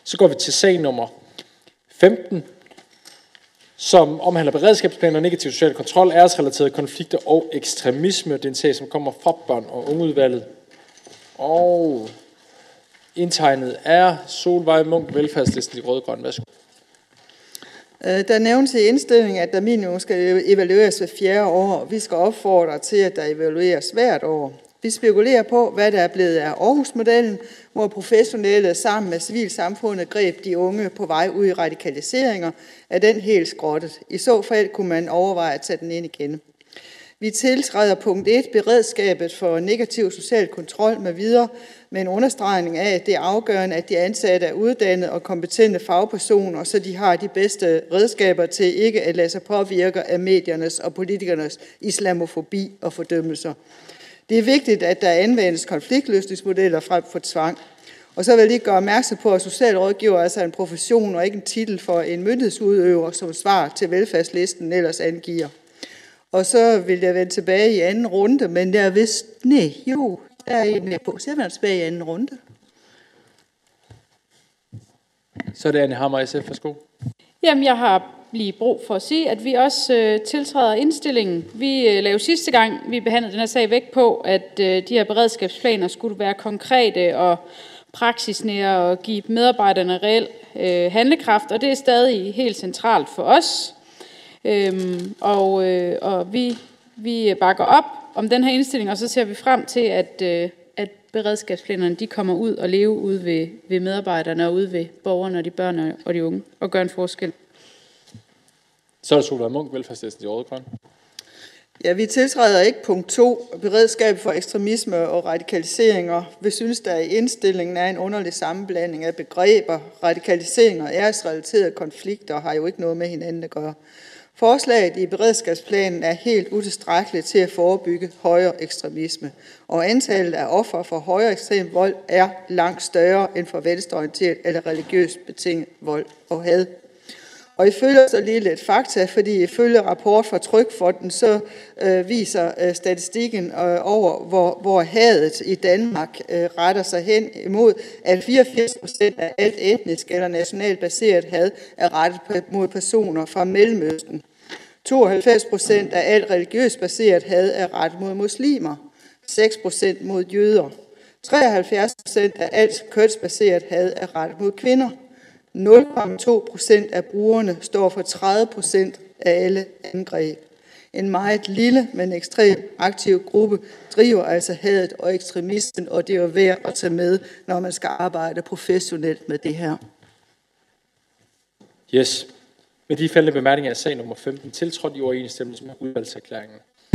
Så går vi til sag nummer 15, som omhandler beredskabsplaner, negativ social kontrol, æresrelaterede konflikter og ekstremisme. Det er en sag, som kommer fra børn- og ungeudvalget. Og indtegnet er Solveig Munk, Velfærdslisten, De Røde-Grønne. Værsgo. Der nævnes i indstillingen, at der minimum skal evalueres hver 4. år. Vi skal opfordre til, at der evalueres hvert år. Vi spekulerer på, hvad der er blevet af Aarhus-modellen, hvor professionelle sammen med civilsamfundet greb de unge på vej ud i radikaliseringer. Er den helt skrottet? I så fald kunne man overveje at tage den ind igen. Vi tiltræder punkt 1, beredskabet for negativ social kontrol med videre, med en understregning af, at det er afgørende, at de ansatte er uddannede og kompetente fagpersoner, så de har de bedste redskaber til ikke at lade sig påvirke af mediernes og politikernes islamofobi og fordømmelser. Det er vigtigt, at der anvendes konfliktløsningsmodeller frem for tvang. Og så vil jeg lige gøre opmærksom på, at socialrådgiver er altså en profession og ikke en titel for en myndighedsudøver, som svar til velfærdslisten ellers angiver. Og så vil jeg vende tilbage i anden runde, men jeg vidste, der er en med på. Så jeg vender tilbage i anden runde. Så er det Anne Hammer, SF. Værsgo. Jamen, jeg har lige brug for at sige, at vi også tiltræder indstillingen. Vi lavede sidste gang, vi behandlede den her sag, væk på, at de her beredskabsplaner skulle være konkrete og praksisnære og give medarbejderne reel handlekraft, og det er stadig helt centralt for os. Og vi bakker op om den her indstilling, og så ser vi frem til, at beredskabsplanerne de kommer ud og lever ude ved medarbejderne og ude ved borgerne og de børn og de unge og gør en forskel. Så er det Solveig Munk, Velfærdslisten, De Røde-Grønne. Ja, vi tiltræder ikke punkt 2, beredskab for ekstremisme og radikaliseringer. Vi synes, der i indstillingen er en underlig sammenblanding af begreber. Radikalisering og æresrelaterede konflikter har jo ikke noget med hinanden at gøre. Forslaget i beredskabsplanen er helt utilstrækkeligt til at forebygge højere ekstremisme, og antallet af ofre for højere ekstrem vold er langt større end for venstreorienteret eller religiøst betinget vold og had. Og ifølge så lige lidt fakta, fordi ifølge rapport fra Trygfonden, så viser statistikken over, hvor hadet i Danmark retter sig hen imod, at 84% af alt etnisk eller nationalt baseret had er rettet mod personer fra Mellemøsten. 92% af alt religiøst baseret had er rettet mod muslimer. 6% mod jøder. 73% af alt kønsbaseret had er rettet mod kvinder. 0,2% af brugerne står for 30% af alle angreb. En meget lille, men ekstremt aktiv gruppe driver altså hadet og ekstremismen, og det er jo værd at tage med, når man skal arbejde professionelt med det her. Yes. Med de faldende bemærkninger af sag nummer 15 tiltrådt i overensstemmelse med udvalgserklæringen.